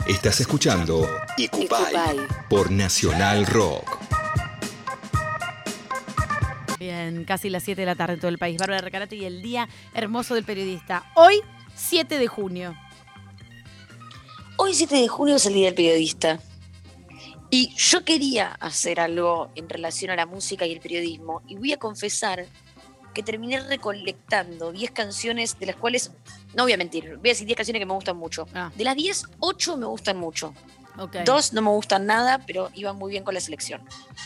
Estás escuchando Icupay por Nacional Rock. Bien, casi las 7 de la tarde en todo el país. Bárbara Recarate y el día hermoso del periodista. Hoy, 7 de junio. Hoy 7 de junio es el Día del Periodista. Y yo quería hacer algo en relación a la música y el periodismo. Y voy a confesar que terminé recolectando 10 canciones de las cuales, no voy a mentir, voy a decir 10 canciones que me gustan mucho. De las 10, 8 me gustan mucho. Okay. 2 no me gustan nada, pero iban muy bien con la selección.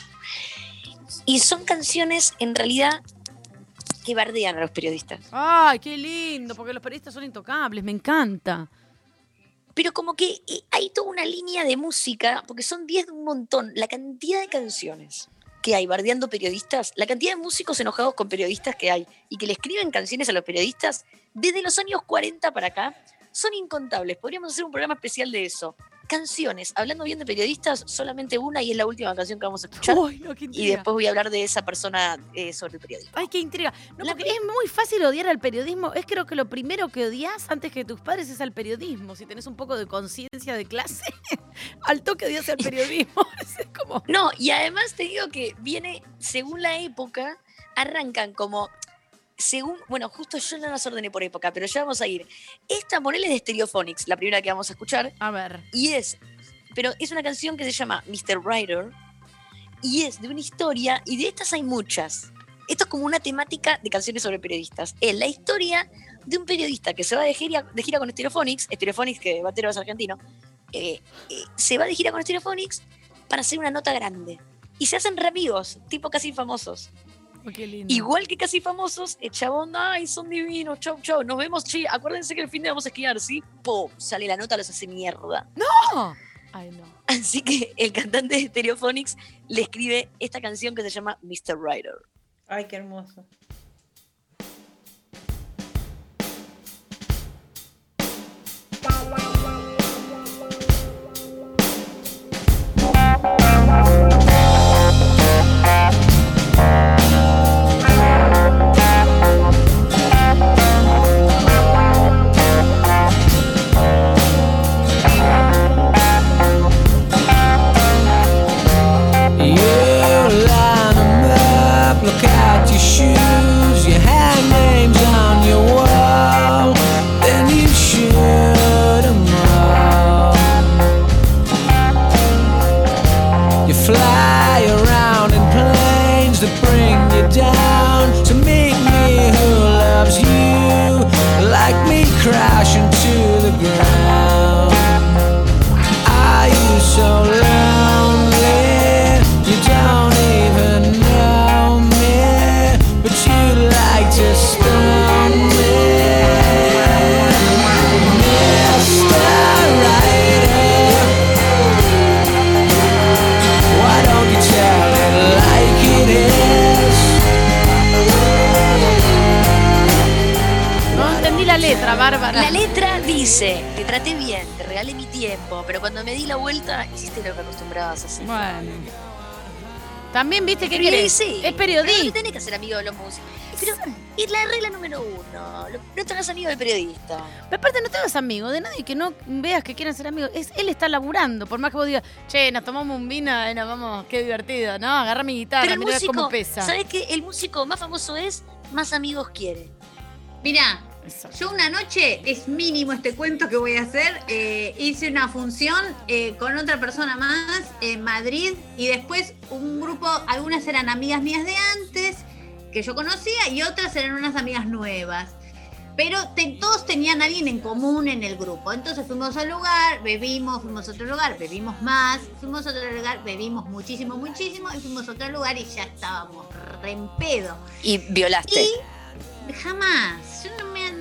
Y son canciones, en realidad, que bardean a los periodistas. ¡Ay, qué lindo! Porque los periodistas son intocables, me encanta. Pero como que hay toda una línea de música, porque son 10 de un montón. La cantidad de canciones que hay bardeando periodistas, la cantidad de músicos enojados con periodistas que hay y que le escriben canciones a los periodistas, desde los años 40 para acá, son incontables. Podríamos hacer un programa especial de eso. Canciones, hablando bien de periodistas, solamente una y es la última canción que vamos a escuchar. Uy, no, qué intriga. Y después voy a hablar de esa persona sobre el periodismo. Ay, qué intriga. No, porque es muy fácil odiar al periodismo. Es creo que lo primero que odias antes que tus padres es al periodismo. Si tenés un poco de conciencia de clase, al toque odias al periodismo. Es como... No, y además te digo que viene, según la época, arrancan como... Según, bueno, justo yo no las ordené por época, pero ya vamos a ir. Esta, ponele de Stereophonics, la primera que vamos a escuchar. A ver. Pero es una canción que se llama Mr. Writer y es de una historia, y de estas hay muchas. Esto es como una temática de canciones sobre periodistas. Es la historia de un periodista que se va de gira con Stereophonics, que batero es argentino, se va de gira con Stereophonics para hacer una nota grande. Y se hacen re amigos, tipo Casi Famosos. Oh, qué lindo. Igual que Casi Famosos, el chabón, ay, son divinos, chau, chau, nos vemos, che, acuérdense que el fin de vamos a esquiar, ¿sí? ¡Pum! Sale la nota, los hace mierda. ¡No! Ay, no. Así que el cantante de Stereophonics le escribe esta canción que se llama Mr. Writer. Ay, qué hermoso. Bárbara. La letra dice: te traté bien, te regalé mi tiempo, pero cuando me di la vuelta hiciste lo que acostumbrabas a hacer. Bueno. También viste que sí, es periodista. Pero tenés que ser amigo de los músicos. Pero es la regla número 1. No te hagas amigo del periodista. Pero aparte no te hagas amigo de nadie que no veas que quieran ser amigos. Él está laburando. Por más que vos digas, che, nos tomamos un vino y nos vamos, qué divertido, ¿no? Agarra mi guitarra, pero mira cómo pesa. ¿Sabés qué? El músico más famoso es Más Amigos Quiere. Mirá, yo una noche, es mínimo este cuento que voy a hacer, hice una función con otra persona más en Madrid y después un grupo, algunas eran amigas mías de antes que yo conocía y otras eran unas amigas nuevas. Pero todos tenían a alguien en común en el grupo. Entonces fuimos al lugar, bebimos, fuimos a otro lugar, bebimos más, fuimos a otro lugar, bebimos muchísimo, muchísimo y fuimos a otro lugar y ya estábamos re en pedo. ¿Y violaste? Y jamás. Yo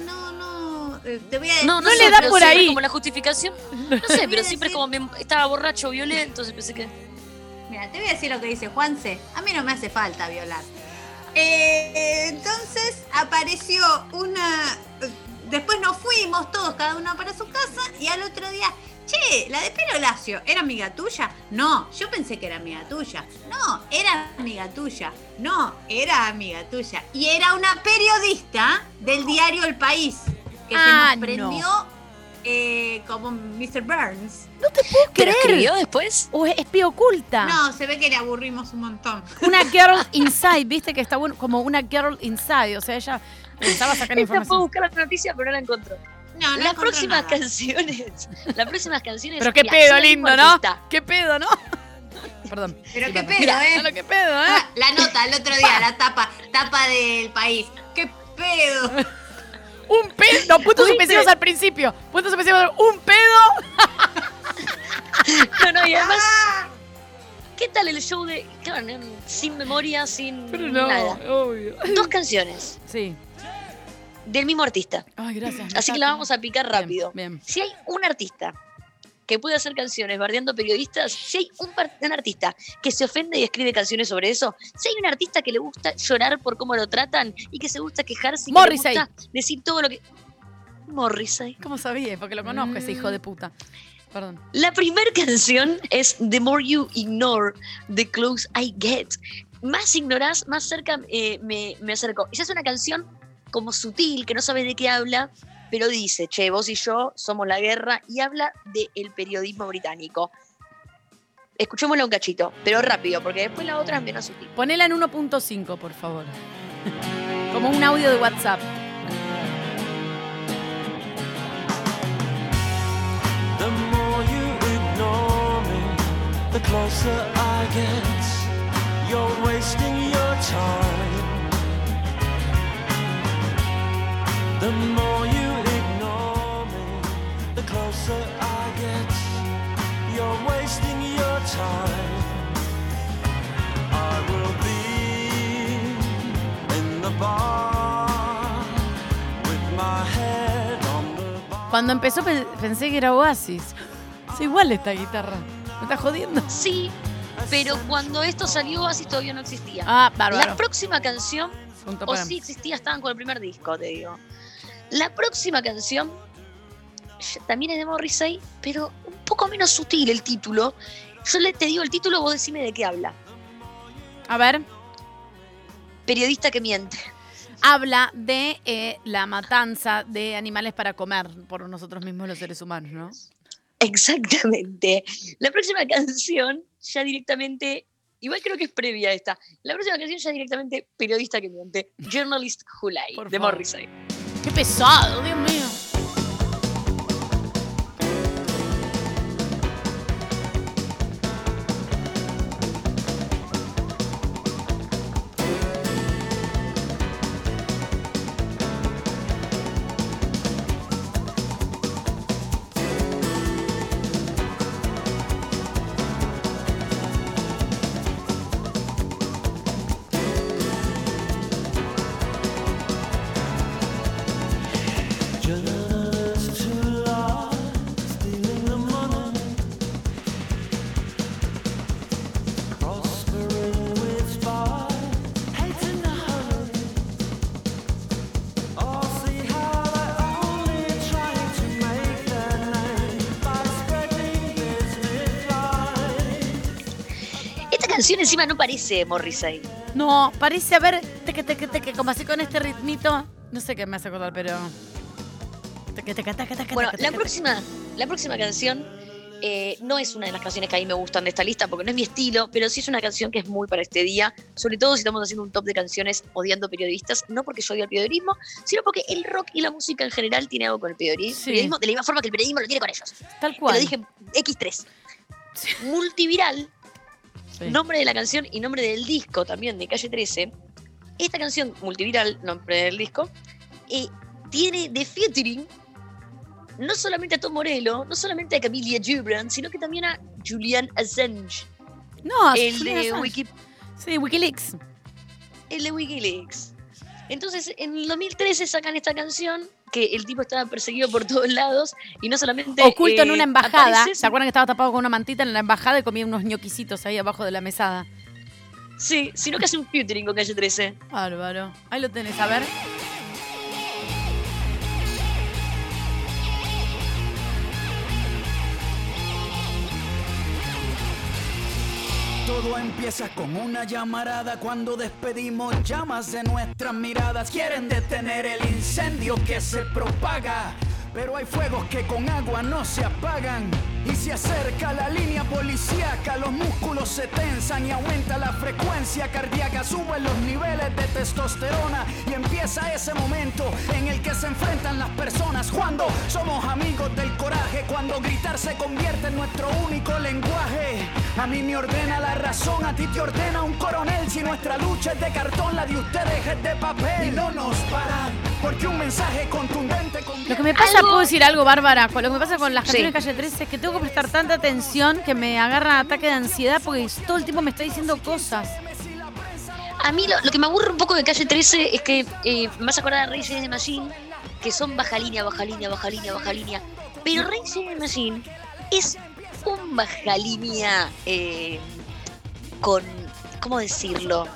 te voy a decir. No le da por ahí. Como la justificación. No sé, pero siempre como estaba borracho, violé, entonces pensé que... Mira, te voy a decir lo que dice Juanse. A mí no me hace falta violar. Entonces apareció una... Después nos fuimos todos, cada uno para su casa, y al otro día, che, la de pelo lacio, ¿era amiga tuya? No, yo pensé que era amiga tuya. No, era amiga tuya. No, era amiga tuya. Y era una periodista del diario El País, que se nos prendió como Mr. Burns. No te puedo ¿Pero creer. escribió después? O es espía oculta. No, se ve que le aburrimos un montón. Una girl inside, viste que está bueno, como una girl inside. O sea, ella pensaba sacar Esta fue a información. buscar la noticia, pero no la encontró. No, Las próximas canciones. Pero qué mira, pedo son el lindo, mismo ¿no? artista. Qué pedo, ¿no? Perdón. Pero Sí, qué perdón. pedo, Mira, No, qué pedo, ¿eh? La nota el otro día, la tapa del país. ¡Qué pedo! Un pedo. No, puntos ¿Viste? suspensivos al principio. Puntos suspensivos. Un pedo. No, y además, ¿qué tal el show de. Claro, sin memoria, sin Pero no, nada? obvio. 2 canciones Sí. del mismo artista. Ay, gracias. Así que la vamos a picar rápido. Bien. Si hay un artista que puede hacer canciones bardeando periodistas, si hay un artista que se ofende y escribe canciones sobre eso, si hay un artista que le gusta llorar por cómo lo tratan y que se gusta quejarse y que le Morrissey. gusta decir todo lo que... Morrissey. ¿Cómo sabía? Porque lo conozco, ese hijo de puta. Perdón. La primera canción es The More You Ignore, The Close I Get. Más ignorás, más cerca me acerco. Esa es una canción como sutil, que no sabe de qué habla, pero dice, che, vos y yo somos la guerra, y habla del periodismo británico. Escuchémosla un cachito, pero rápido, porque después la otra es menos sutil. Ponela en 1.5, por favor. Como un audio de WhatsApp. The more you ignore me, the closer I get. You're wasting your time. The more you ignore me, the closer I get. You're wasting your time. I will be in the bar with my head on the bar. Cuando empezó pensé que era Oasis. Es igual esta guitarra. ¿Me estás jodiendo? Sí, pero cuando esto salió, así todavía no existía. Ah, bárbaro. La próxima canción, Punto o para- sí existía, estaban con el primer disco, te digo. La próxima canción también es de Morrissey, pero un poco menos sutil el título. Yo te digo el título, vos decime de qué habla. A ver. Periodista que miente. Habla de la matanza de animales para comer por nosotros mismos los seres humanos, ¿no? Exactamente. La próxima canción ya directamente, igual creo que es previa a esta. La próxima canción ya directamente periodista que miente. Journalist Who Lie, Por de favor. Morrissey. ¡Qué pesado, Dios mío! Just to lie, stealing the money, prospering with spite, hating the honey. Oh, see how they're only trying to make their name by spreading business lies. Esta canción encima no parece Morrissey. No, parece haber teque, como así con este ritmito. No sé qué me hace acordar, pero. Bueno, la próxima canción no es una de las canciones que a mí me gustan de esta lista porque no es mi estilo, pero sí es una canción que es muy para este día, sobre todo si estamos haciendo un top de canciones odiando periodistas, no porque yo odio el periodismo, sino porque el rock y la música en general tiene algo con el periodismo, Sí. periodismo de la misma forma que el periodismo lo tiene con ellos. Tal Te cual. lo dije X3. Multiviral, Sí. nombre de la canción y nombre del disco también de Calle 13. Esta canción, Multiviral, nombre del disco, tiene de featuring no solamente a Tom Morello, no solamente a Camilla Gibran, sino que también a Julian Assange, No, el Julian de, Assange. Sí, Wikileaks. el de Wikileaks. Entonces, en el 2013 sacan esta canción, que el tipo estaba perseguido por todos lados, y no solamente... Oculto en una embajada. aparece- ¿Se acuerdan que estaba tapado con una mantita en la embajada y comía unos ñoquisitos ahí abajo de la mesada? Sí, sino que hace un featuring con Calle 13. Bárbaro. Ahí lo tenés, a ver. Todo empieza con una llamarada cuando despedimos llamas de nuestras miradas. Quieren detener el incendio que se propaga Pero hay fuegos que con agua no se apagan. Y se acerca la línea policíaca, los músculos se tensan y aumenta la frecuencia cardíaca, suben los niveles de testosterona y empieza ese momento en el que se enfrentan las personas. Cuando somos amigos del coraje, cuando gritar se convierte en nuestro único lenguaje. A mí me ordena la razón, a ti te ordena un coronel. Si nuestra lucha es de cartón, la de ustedes es de papel. Y no nos paran, porque un mensaje contundente... Lo que me pasa, ¿puedo decir algo, Bárbara? Lo que me pasa con las canciones de Calle 13 es que tengo que prestar tanta atención que me agarra ataque de ansiedad porque todo el tiempo me está diciendo cosas. A mí lo que me aburre un poco de Calle 13 es que me vas a acordar de Rage Against the Machine, que son baja línea. Pero Rage Against the Machine es un baja línea con, ¿cómo decirlo?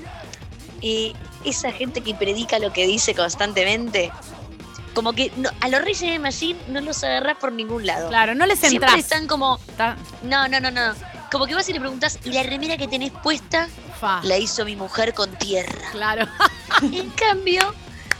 Esa gente que predica lo que dice constantemente. Como que a los Rage Against the Machine no los agarrás por ningún lado. Claro, no les entras. Siempre están como... No. Como que vas y le preguntás, ¿y la remera que tenés puesta? La hizo mi mujer con tierra. Claro. En cambio,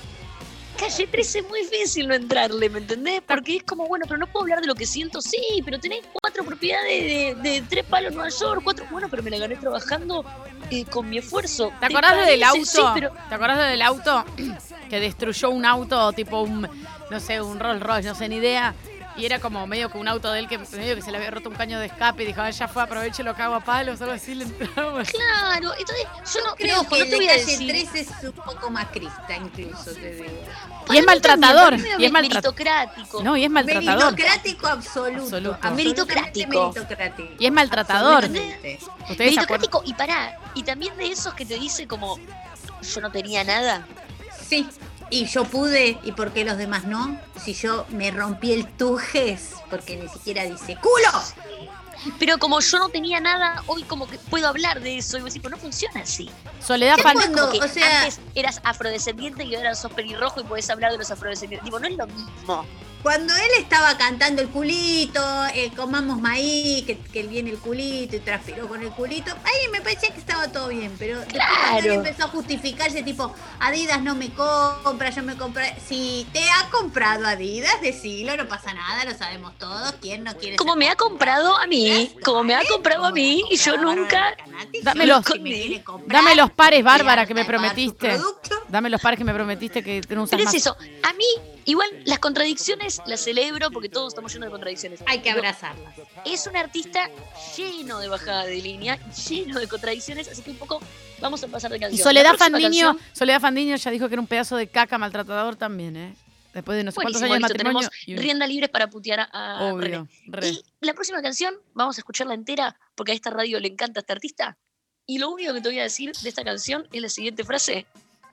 Calle 13 es muy difícil no entrarle, ¿me entendés? Porque es como, bueno, pero no puedo hablar de lo que siento. Sí, pero tenés 4 propiedades de 3 palos en Nueva York, 4... Bueno, pero me la gané trabajando con mi esfuerzo. ¿Te acordás lo del auto? Sí, pero... ¿Te acordás lo del auto? Que destruyó un auto tipo un Rolls Royce, no sé, ni idea. Y era como medio que un auto de él que medio que se le había roto un caño de escape y dijo, ya fue, aproveche, lo cago a palos, algo así le entramos. Claro, entonces yo no Creo que no el te voy de a Calle decir. 13 es un poco macrista, incluso, te digo. Y es maltratador. Y es meritocrático. No, y es maltratador. Meritocrático absoluto. Absoluto. Meritocrático. Y es maltratador. Absolutamente. ¿Ustedes se acuerdan? Meritocrático y pará. Y también de esos que te dice como, yo no tenía nada. Sí. Y yo pude, ¿y por qué los demás no? Si yo me rompí el tujes, porque ni siquiera dice ¡culo! Pero como yo no tenía nada, hoy como que puedo hablar de eso. Y vos decís, pero no funciona así. Soledad ¿Qué Fandiño. cuando- Como que o sea- antes eras afrodescendiente y ahora sos pelirrojo y podés hablar de los afrodescendientes. Digo, no es lo mismo. Cuando él estaba cantando el culito, comamos maíz, que viene el culito y transpiró con el culito, ahí me parecía que estaba todo bien, pero después cuando él empezó a justificarse, tipo, Adidas no me compra, yo me compré. Si te ha comprado Adidas, decilo, no pasa nada, lo sabemos todos, ¿quién no quiere Como ser me ha comprado a mí, como me ha comprado a mí, y yo nunca... Dame los- Dame los pares, Bárbara, que me prometiste. Dame los pares que me prometiste que no usas Pero es más. eso, a mí, igual, las contradicciones las celebro porque todos estamos llenos de contradicciones. Hay que Digo, abrazarlas. es un artista lleno de bajada de línea, lleno de contradicciones, así que un poco vamos a pasar de canción. Y Soledad La próxima Fandiño, canción, ya dijo que era un pedazo de caca maltratador también, ¿eh? Después de no sé cuántos buenísimo, años de listo, matrimonio. tenemos rienda libres para putear a René. Obvio, re. Y la próxima canción, vamos a escucharla entera, porque a esta radio le encanta a este artista. Y lo único que te voy a decir de esta canción es la siguiente frase.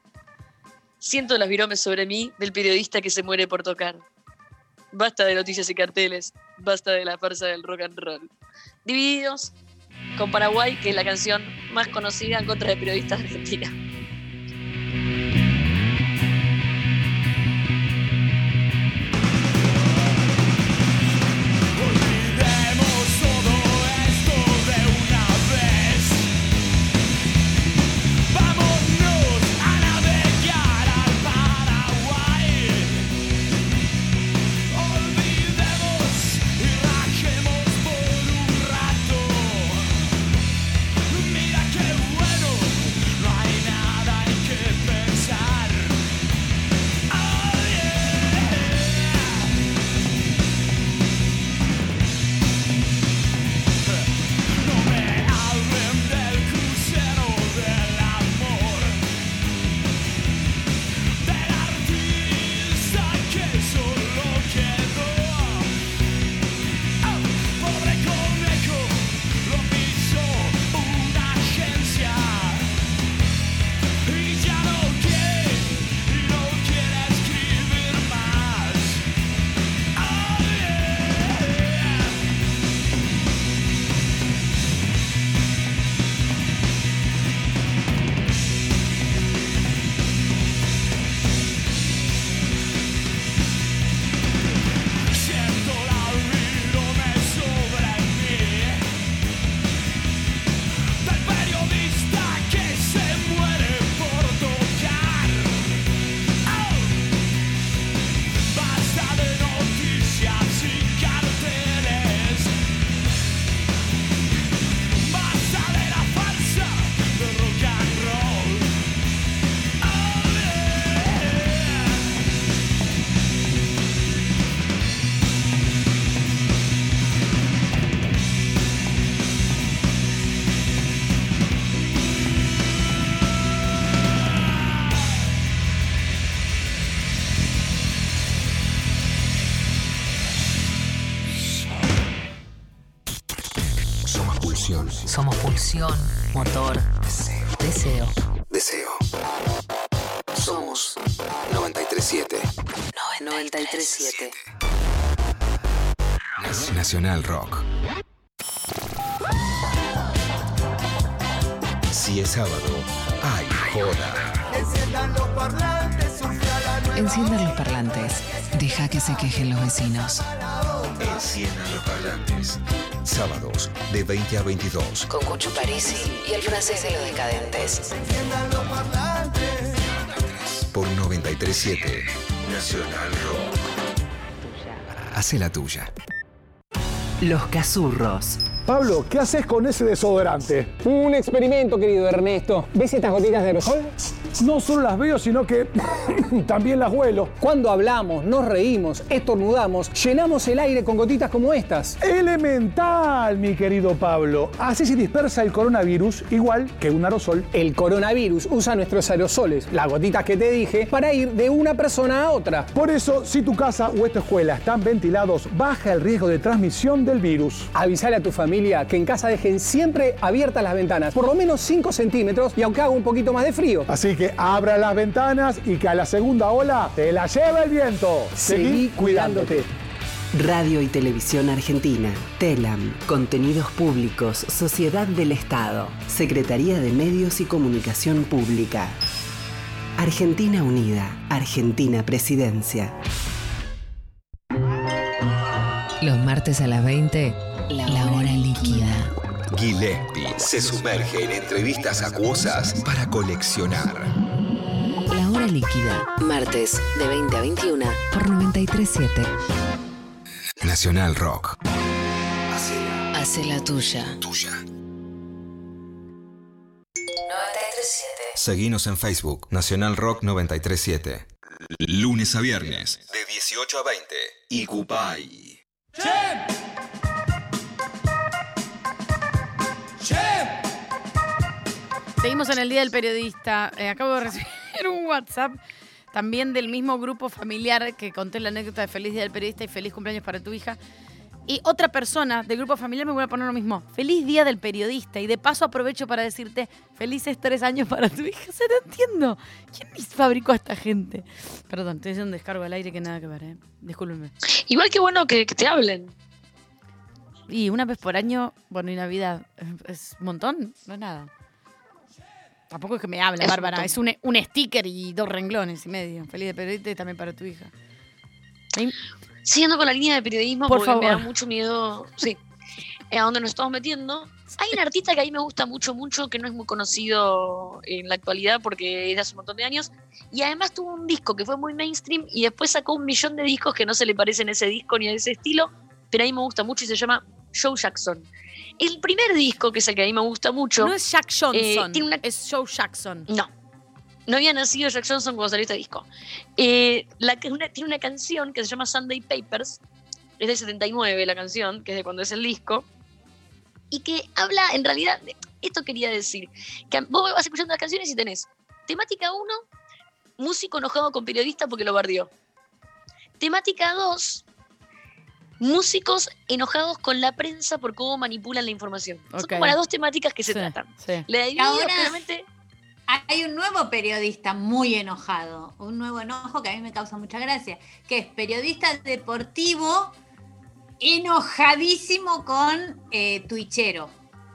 Siento las viromes sobre mí del periodista que se muere por tocar. Basta de noticias y carteles, basta de la farsa del rock and roll. Divididos con Paraguay, que es la canción más conocida en contra de periodistas de Argentina. Mira qué bueno, no hay nada. Propulsión. Somos pulsión, motor, deseo. Deseo. Somos 937. 937. Nacional Rock. Si es sábado, hay joda. Enciendan los parlantes. Deja que se quejen los vecinos. Enciendan los parlantes. Sábados de 20 a 22. Con Cucho Parisi y el francés de los decadentes. Por 937 Nacional Rock. Hace la tuya. Los Cazurros. Pablo, ¿qué haces con ese desodorante? Un experimento, querido Ernesto. ¿Ves estas gotitas de aerosol? No solo las veo, sino que también las huelo. Cuando hablamos, nos reímos, estornudamos, llenamos el aire con gotitas como estas. Elemental, mi querido Pablo. Así se dispersa el coronavirus igual que un aerosol. El coronavirus usa nuestros aerosoles, las gotitas que te dije, para ir de una persona a otra. Por eso, si tu casa o esta escuela están ventilados, baja el riesgo de transmisión del virus. Avisale a tu familia que en casa dejen siempre abiertas las ventanas, por lo menos 5 centímetros y aunque haga un poquito más de frío. Así que abra las ventanas y que a la segunda ola te la lleve el viento. Seguí cuidándote. Radio y Televisión Argentina. TELAM. Contenidos Públicos. Sociedad del Estado. Secretaría de Medios y Comunicación Pública. Argentina Unida. Argentina Presidencia. Los martes a las 20, la hora líquida. Gillespie se sumerge en entrevistas acuosas para coleccionar. La hora líquida. Martes de 20 a 21. Por 937. Nacional Rock. Hace la tuya. Tuya. 937. Seguinos en Facebook, Nacional Rock 937. Lunes a viernes, de 18 a 20. Icupay. Seguimos en el Día del Periodista. Acabo de recibir un WhatsApp también del mismo grupo familiar que conté la anécdota de Feliz Día del Periodista y Feliz Cumpleaños para tu hija. Y otra persona del grupo familiar me voy a poner lo mismo. Feliz Día del Periodista. Y de paso aprovecho para decirte felices 3 años para tu hija. O sea, no entiendo. ¿Quién fabricó a esta gente? Perdón, estoy haciendo un descargo al aire que nada que ver, ¿eh? Discúlpenme. Igual que bueno que te hablen. Y una vez por año, bueno, y Navidad, es un montón, no es nada. Tampoco es que me hable, Bárbara. Es un sticker y 2 renglones y medio. Feliz de periodista y también para tu hija. ¿Sí? Siguiendo con la línea de periodismo, Por porque favor. me da mucho miedo. Sí. A donde nos estamos metiendo. Hay un artista que a mí me gusta mucho, que no es muy conocido en la actualidad porque es de hace un montón de años. Y además tuvo un disco que fue muy mainstream y después sacó 1 millón de discos que no se le parecen a ese disco ni a ese estilo. Pero a mí me gusta mucho y se llama Joe Jackson. El primer disco, que es el que a mí me gusta mucho. No es Jack Johnson, es Joe Jackson. No había nacido Jack Johnson cuando salió este disco. Tiene una canción que se llama Sunday Papers. Es del 79 la canción, que es de cuando es el disco. Y que habla, en realidad, esto quería decir. Que vos vas escuchando las canciones y tenés temática 1, músico enojado con periodista porque lo bardeó. Temática 2, músicos enojados con la prensa por cómo manipulan la información. Son como las 2 temáticas que se tratan. Sí. La de Ahora obviamente, hay un nuevo periodista muy enojado, un nuevo enojo que a mí me causa mucha gracia, que es periodista deportivo enojadísimo con Twitchero.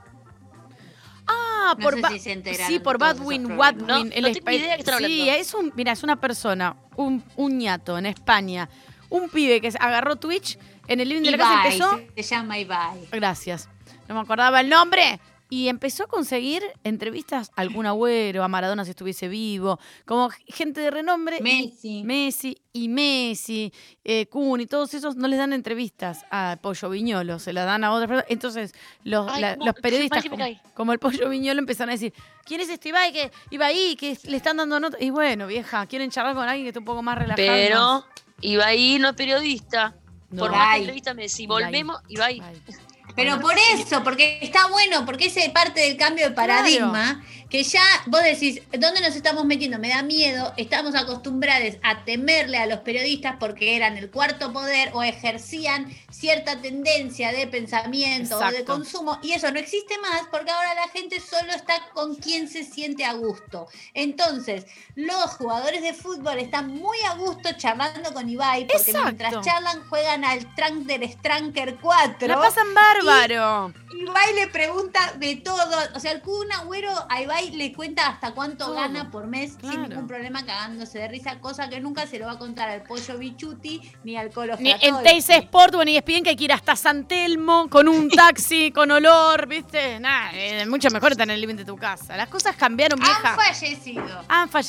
Ah, no sé si se enteraron. Sí, por todos Badwin, esos Wadwin. problemas. No tengo idea de qué están Sí, hablando. es una persona, un ñato en España, un pibe que agarró Twitch en el living de la casa y empezó. Se llama Ibai. Gracias. No me acordaba el nombre. Y empezó a conseguir entrevistas a algún Agüero, a Maradona si estuviese vivo, como gente de renombre. Messi, Kun y todos esos no les dan entrevistas a Pollo Viñolo, se las dan a otras personas. Entonces los periodistas como el Pollo Viñolo empezaron a decir, ¿quién es este Ibai que le están dando notas? Y bueno, vieja, quieren charlar con alguien que esté un poco más relajado. Pero Ibai no es periodista. No. Por más que entrevista Messi, volvemos, Ibai. Pero por eso, porque está bueno, porque es parte del cambio de paradigma, que ya vos decís, ¿dónde nos estamos metiendo? Me da miedo, estamos acostumbrados a temerle a los periodistas porque eran el cuarto poder o ejercían cierta tendencia de pensamiento o de consumo, y eso no existe más porque ahora la gente solo está con quien se siente a gusto. Entonces, los jugadores de fútbol están muy a gusto charlando con Ibai, porque mientras charlan juegan al Stranker 4. La pasan bárbaro. Y Ibai le pregunta de todo. O sea, el Kun Agüero a Ibai le cuenta hasta cuánto gana por mes sin ningún problema, cagándose de risa, cosa que nunca se lo va a contar al Pollo Bichuti ni al Colo Ni Fratoli. en Teis Sport o en ESPN, que hay que ir hasta San Telmo con un taxi, con olor, ¿viste? Nada, mucho mejor estar en el living de tu casa. Las cosas cambiaron, vieja. Han fallecido.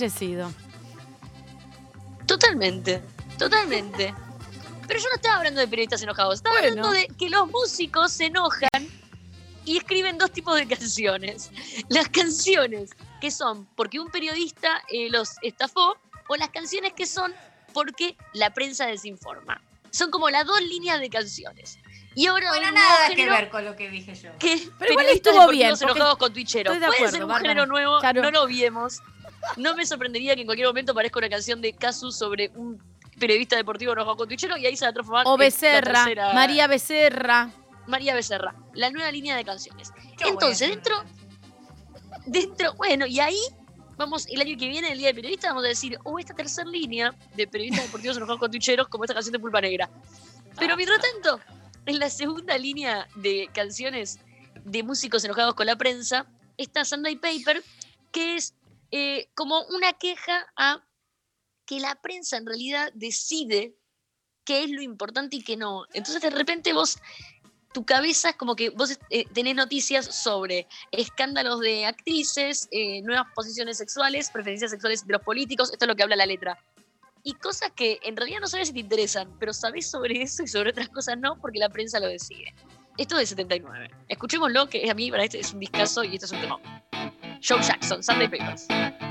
Totalmente. Pero yo no estaba hablando de periodistas enojados, estaba hablando de que los músicos se enojan y escriben dos tipos de canciones. Las canciones que son porque un periodista los estafó, o las canciones que son porque la prensa desinforma. Son como las dos líneas de canciones. Y ahora bueno, nada que ver con lo que dije yo. Pero igual estuvo bien. Enojados con Twitcheros. Puede ser un género nuevo, claro. No lo olvidemos. No me sorprendería que en cualquier momento aparezca una canción de Casu sobre un periodista deportivo enojado con Twitchero y ahí se va a transformar o Becerra, en la tercera... María Becerra, la nueva línea de canciones. Entonces, dentro, bueno, y ahí vamos, el año que viene, el Día del Periodista, vamos a decir, esta tercera línea de periodistas deportivos enojados con Twitcheros, como esta canción de Pulpa Negra. Pero mientras tanto, en la segunda línea de canciones de músicos enojados con la prensa, está Sunday Paper, que es como una queja a que la prensa en realidad decide qué es lo importante y qué no. Entonces de repente tu cabeza es como que vos tenés noticias sobre escándalos de actrices, nuevas posiciones sexuales, preferencias sexuales de los políticos, esto es lo que habla la letra. Y cosas que en realidad no sabes si te interesan, pero sabés sobre eso y sobre otras cosas no, porque la prensa lo decide. Esto es de 79. Escuchémoslo, que a mí para este es un discazo y este es un tema. Joe Jackson, Sunday Papers.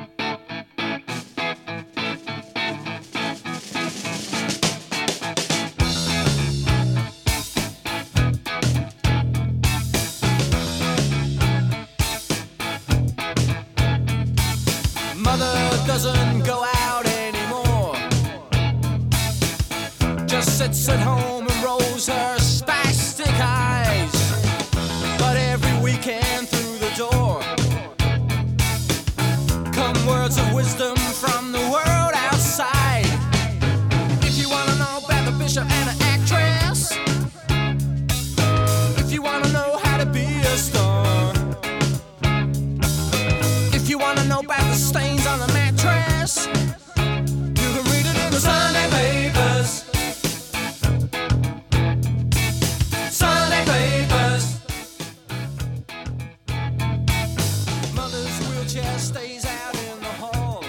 Mother doesn't go out anymore, just sits at home and rolls her spastic eyes. But every weekend through the door come words of wisdom from the world outside. If you wanna know about the bishop and an actress, if you wanna know how to be a star, if you wanna know about the stains on the mattress, you can read it in the Sunday papers. Sunday papers. Mother's wheelchair stays out in the hall.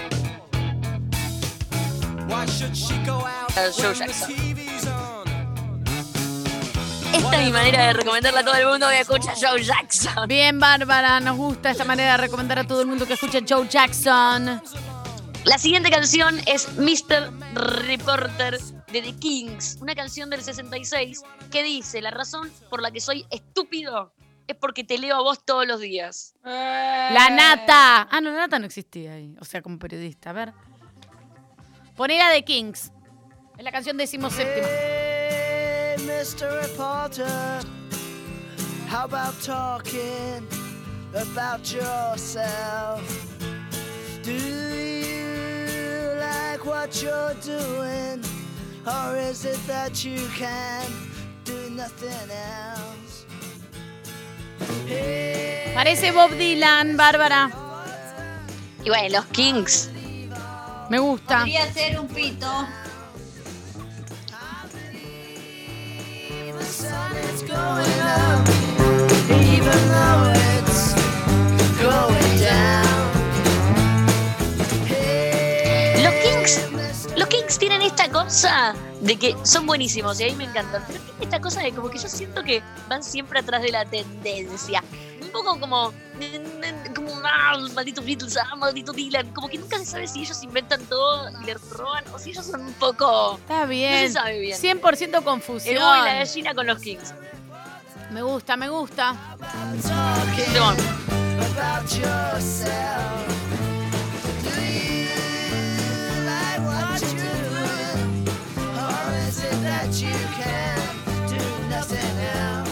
Why should she go out when the TV's on? Esta es mi manera de recomendarle a todo el mundo que escucha Joe Jackson. Bien, Bárbara, nos gusta esta manera de recomendar a todo el mundo que escucha Joe Jackson. La siguiente canción es Mr. Reporter de The Kings, una canción del 66 que dice: la razón por la que soy estúpido es porque te leo a vos todos los días. La Nata. No, la Nata no existía ahí, o sea, como periodista. A ver. Ponela The Kings. Es la canción 17ª. Hey, Mr. Reporter, how about talking about yourself? Do you like what you're doing, or is it that you can do nothing else? Hey, Parece Bob Dylan, Bárbara. Y bueno, los Kings. Me gusta. Podría ser un pito. the sun is going up, even though it's going down. Los Kings tienen esta cosa de que son buenísimos y a mí me encantan, pero tienen esta cosa de como que yo siento que van siempre atrás de la tendencia. Un poco como malditos Beatles, maldito Dylan, como que nunca se sabe si ellos inventan todo y le roban o si ellos son un poco... Está bien. No se sabe bien. 100% confusión. El huevo y la gallina con los Kings. Me gusta, me gusta. Temón. About yourself. Do you like what you're doing? Or is it that you can't do nothing else?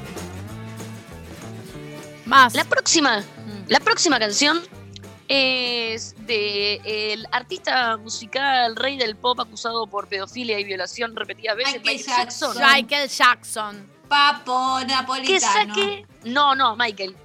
Más. La próxima canción es de el artista musical, rey del pop acusado por pedofilia y violación repetidas veces, Michael Michael Jackson. Michael Jackson. Papo Que napolitano. saque. No, Michael.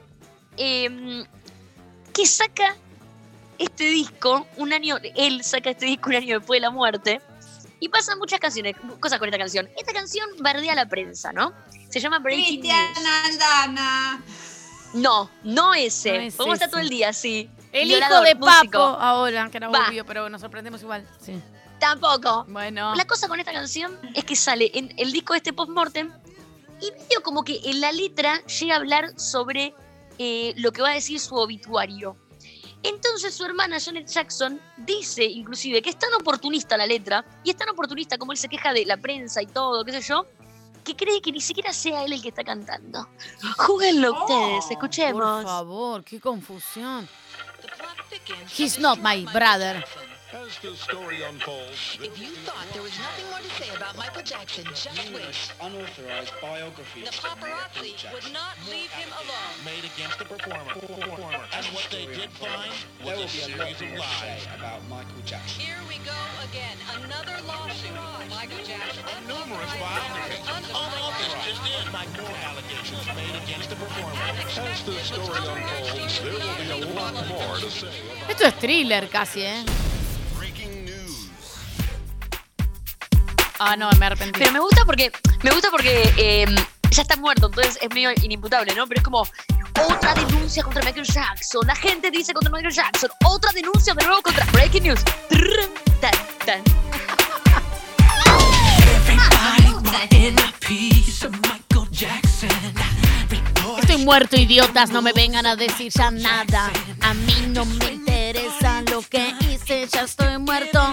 Que saca este disco un año. Él saca este disco un año después de la muerte. Y pasan muchas cosas con esta canción. Esta canción bardea a la prensa, ¿no? Se llama Breaking Cristian News. Aldana. No ese. No es Podemos estar ese. todo el día así. El Violador, hijo de músico. Papo ahora, que no Va. volvió, pero nos sorprendemos igual. Sí. Tampoco. Bueno. La cosa con esta canción es que sale en el disco de este post-mortem y medio como que en la letra llega a hablar sobre lo que va a decir su obituario. Entonces su hermana Janet Jackson dice inclusive que es tan oportunista la letra y es tan oportunista como él se queja de la prensa y todo, qué sé yo, que cree que ni siquiera sea él el que está cantando. Júguenlo ustedes, escuchemos. Por favor, qué confusión. He's not my brother. As the story unfolds, If you thought there was nothing more to say about Michael Jackson, just wait. Unauthorized biography The paparazzi would not leave him alone. made against the performer. And what they did find There was a will be a lot series of more to say lies. about Michael Jackson. Here we go again. Another lawsuit. Michael Jackson. Numerous violations. Unauthorized. More allegations made against the performer. As the story unfolds, there will be a lot more to say about Esto es thriller casi, ¿eh? breaking news. Ah, no, me arrepentí. Pero me gusta porque ya está muerto, entonces es medio inimputable, ¿no? Pero es como otra denuncia contra Michael Jackson. La gente dice contra Michael Jackson. Otra denuncia de nuevo contra Breaking News. Trrr, tan, tan. Estoy muerto, idiotas, no me vengan a decir ya nada. A mí no me interesa lo que hice, ya estoy muerto.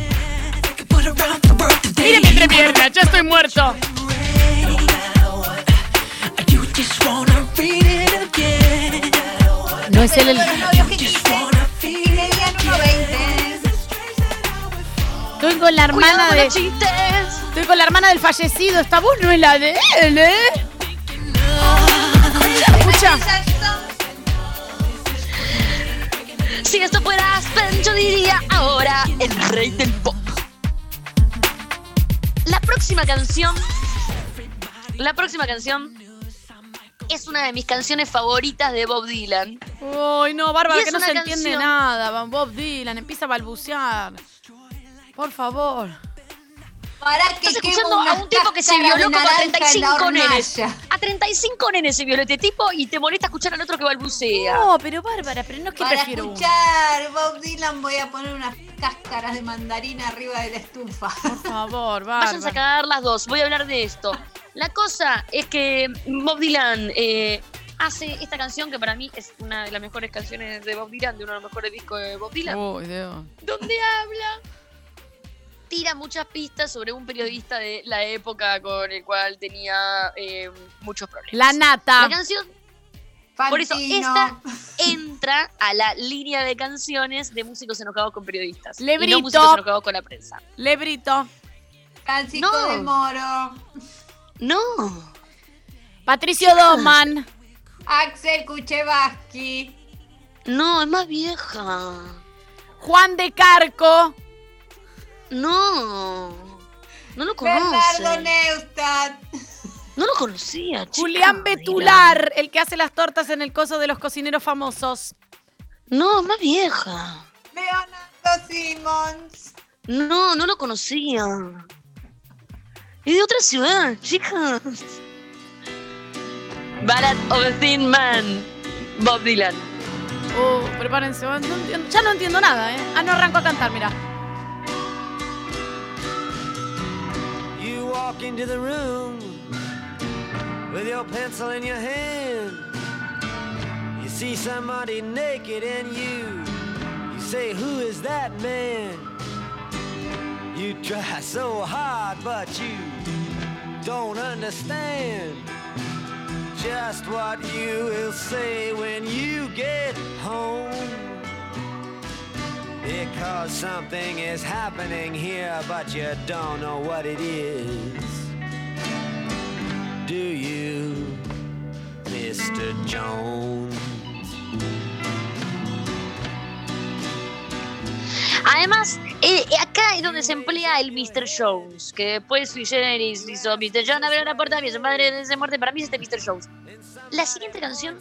Miren mi entrepierna, ya estoy muerto. No es él el... Estoy con la hermana de... Estoy con la hermana del fallecido. Esta voz no es la de él, ¿eh? Escucha. Si esto fuera Aspen, yo diría ahora el rey del pop. La próxima canción es una de mis canciones favoritas de Bob Dylan. Uy, no, Bárbara, Y es que no una se entiende canción- nada. Bob Dylan empieza a balbucear. Por favor. Para que Estás quemo escuchando a unas un tipo que se cáscaras violó de como a naranja en la 35 nenes. hornalla. A 35 nenes se violó este tipo y te molesta escuchar al otro que balbucea. No, pero Bárbara, pero no es que Para prefiero uno. escuchar Bob Dylan voy a poner unas cáscaras de mandarina arriba de la estufa. Por favor, Váyanse a Bárbara. cagar las dos, voy a hablar de esto. La cosa es que Bob Dylan hace esta canción que para mí es una de las mejores canciones de Bob Dylan, de uno de los mejores discos de Bob Dylan, Uy, Dios. donde tira muchas pistas sobre un periodista de la época con el cual tenía muchos problemas. La nata. La canción, por eso, Fantino. esta entra a la línea de canciones de músicos enojados con periodistas. Y Lebrito. no músicos enojados con la prensa. Lebrito. Calcito No. de moro. No. Patricio Doman. Axel Kuchevaski. No, es más vieja. Juan de Carco. No. No lo Bernardo conoce. Neustadt. No lo conocía, chica. Julián Betular, el que hace las tortas en el coso de los cocineros famosos. No, es más vieja. Leonardo Simmons. No, no lo conocía. Es de otra ciudad, chicas. Ballad of a Thin Man. Bob Dylan. Prepárense, no entiendo- ya no entiendo nada, ¿eh? Ah, no arranco a cantar, mira. You walk into the room with your pencil in your hand. You see somebody naked and you say, who is that man? You try so hard, but you don't understand. just what you will say when you get home. Because something is happening here, but you don't know what it is. Do you, Mr. Jones? Además, acá es donde se emplea el Mr. Jones, que después Sui Generis hizo Mr. Jones, abrió la puerta, mi padre se muerte, para mí es este Mr. Jones. La siguiente canción...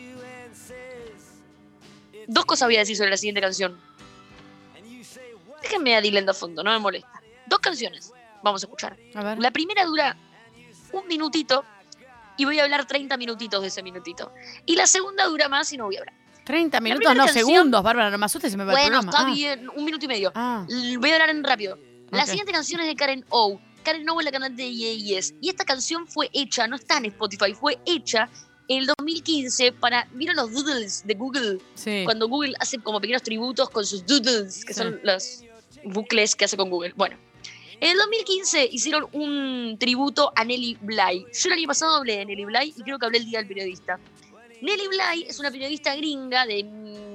Dos cosas voy a decir sobre la siguiente canción. Déjenme a Dylan de fondo, no me molesta. Dos canciones vamos a escuchar. A ver. La primera dura un minutito y voy a hablar 30 minutitos de ese minutito. Y la segunda dura más y no voy a hablar. 30 La minutos, primera no canción- segundos, Bárbara, no me asustes, se me va el Bueno, programa. está bien, 1 minuto y medio. Ah. Voy a hablar en rápido. La Ok. siguiente canción es de Karen O. Karen O es la cantante de Yes. Y esta canción fue hecha, no está en Spotify, fue hecha en el 2015 para... ¿Vieron los doodles de Google? Sí. Cuando Google hace como pequeños tributos con sus doodles, que Sí. son los bucles que hace con Google. Bueno, en el 2015 hicieron un tributo a Nelly Bly. Yo el año pasado hablé de Nelly Bly y creo que hablé el Día del Periodista. Nelly Bly es una periodista gringa de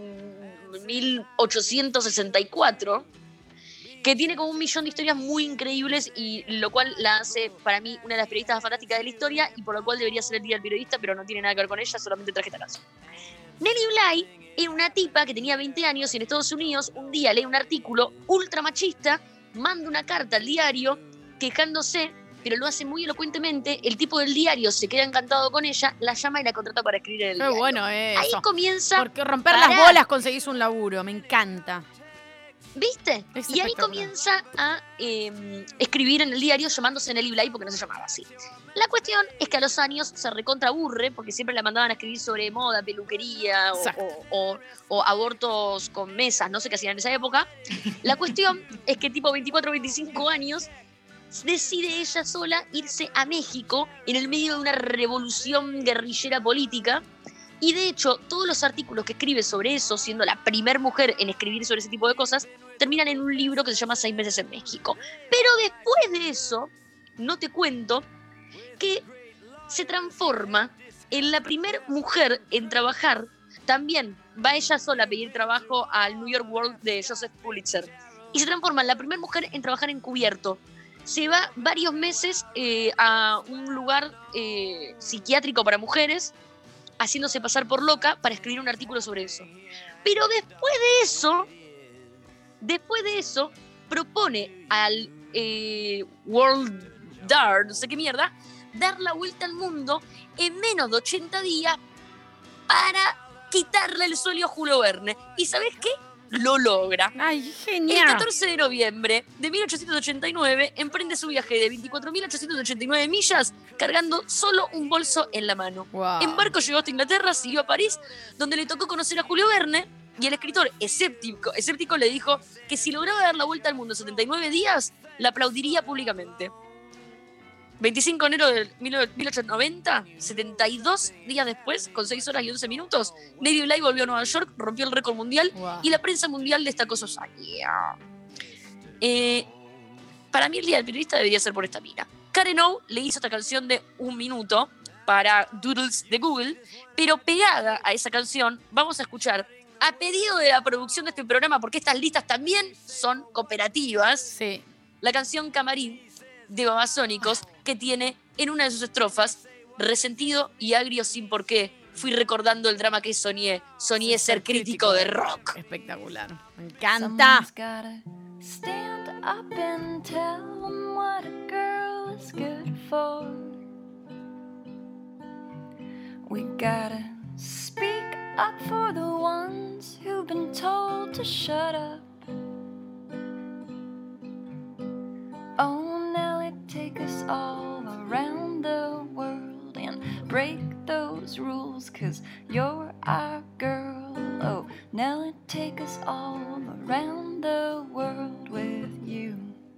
1864 que tiene como 1 millón de historias muy increíbles y lo cual la hace para mí una de las periodistas más fantásticas de la historia y por lo cual debería ser el Día del Periodista, pero no tiene nada que ver con ella, solamente traje esta canción. Nelly Bly era una tipa que tenía 20 años y en Estados Unidos un día lee un artículo ultra machista, manda una carta al diario quejándose, pero lo hace muy elocuentemente, el tipo del diario se queda encantado con ella, la llama y la contrata para escribir en el Qué diario. bueno eso. Ahí comienza... Porque romper Pará. las bolas conseguís un laburo, me encanta. ¿Viste? Es Y ahí espectacular. comienza a escribir en el diario llamándose Nelly Bly porque no se llamaba así. La cuestión es que a los años se recontraburre porque siempre la mandaban a escribir sobre moda, peluquería o abortos con mesas, no sé qué hacían en esa época. La cuestión es que tipo 24 o 25 años decide ella sola irse a México en el medio de una revolución guerrillera política. Y de hecho, todos los artículos que escribe sobre eso, siendo la primer mujer en escribir sobre ese tipo de cosas, terminan en un libro que se llama 6 meses en México. Pero después de eso, no te cuento que se transforma en la primer mujer en trabajar. También va ella sola a pedir trabajo al New York World de Joseph Pulitzer. Y se transforma en la primera mujer en trabajar encubierto. Se va varios meses a un lugar psiquiátrico para mujeres, haciéndose pasar por loca para escribir un artículo sobre eso. Pero después de eso, propone al World Dar, no sé qué mierda, dar la vuelta al mundo en menos de 80 días para quitarle el suelo a Julio Verne. ¿Y sabes qué? Lo logra. ¡Ay, genial! El 14 de noviembre de 1889 emprende su viaje de 24.889 millas cargando solo un bolso en la mano. Wow. En barco llegó hasta Inglaterra, siguió a París, donde le tocó conocer a Julio Verne y el escritor escéptico le dijo que si lograba dar la vuelta al mundo en 79 días, la aplaudiría públicamente. 25 de enero de 1890, 72 días después, con 6 horas y 11 minutos, Nelly Bly volvió a Nueva York, rompió el récord mundial y la prensa mundial destacó su hazaña. Para mí el Día del Periodista debería ser por esta mina. Karen O le hizo esta canción de 1 minuto para Doodles de Google, pero pegada a esa canción vamos a escuchar, a pedido de la producción de este programa, porque estas listas también son cooperativas, la canción Camarín de Babasónicos, que tiene en una de sus estrofas: resentido y agrio sin por qué, fui recordando el drama que soñé ser crítico de rock. Espectacular, me encanta. Stand up and tell them what a girl is good for. We gotta speak up for the ones who've been told to shut up. Oh, Nelly, take us all around the world and break those rules, 'cause you're our girl. Oh, Nelly, take us all around the world with you.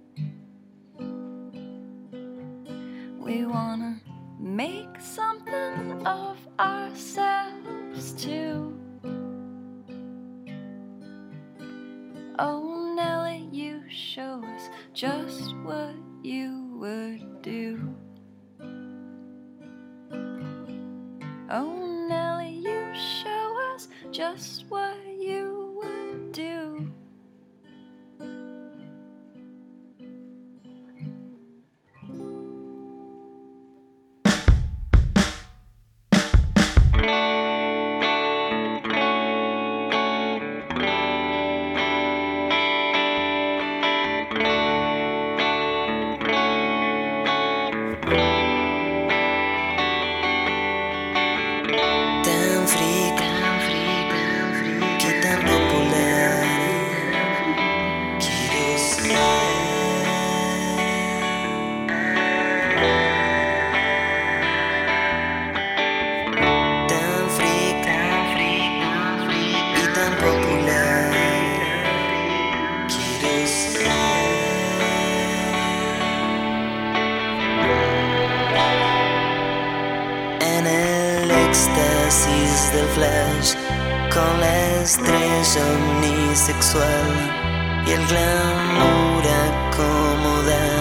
We wanna make something of ourselves too. Oh, Nelly, you show us just what you would do. just what you would do. Del flash, con la estrella omnisexual y el glamour acomodado.